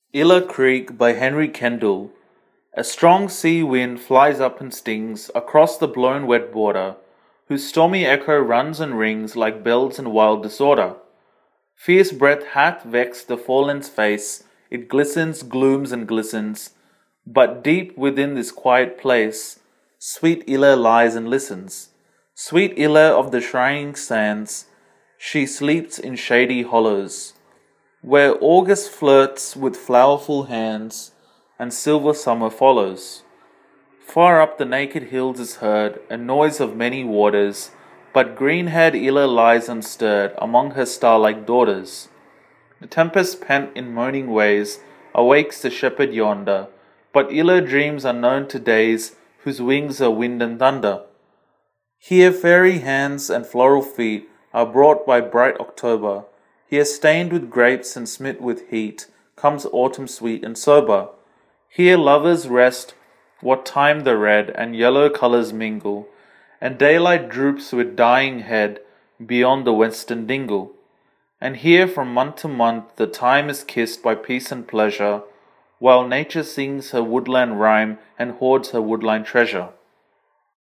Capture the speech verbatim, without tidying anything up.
Illa Creek by Henry Kendall. A strong sea wind flies up and stings across the blown wet border, whose stormy echo runs and rings like bells in wild disorder. Fierce breath hath vexed the fallen's face, it glistens, glooms, and glistens. But deep within this quiet place, sweet Illa lies and listens. Sweet Illa of the shining sands, she sleeps in shady hollows, where August flirts with flowerful hands, and silver summer follows. Far up the naked hills is heard a noise of many waters, but green-haired Illa lies unstirred among her star-like daughters. The tempest pent in moaning ways awakes the shepherd yonder, but Illa dreams unknown to days whose wings are wind and thunder. Here fairy hands and floral feet are brought by bright October. Here stained with grapes and smit with heat comes autumn sweet and sober. Here lovers rest what time the red and yellow colours mingle, and daylight droops with dying head beyond the western dingle. And here from month to month the time is kissed by peace and pleasure, while nature sings her woodland rhyme and hoards her woodland treasure.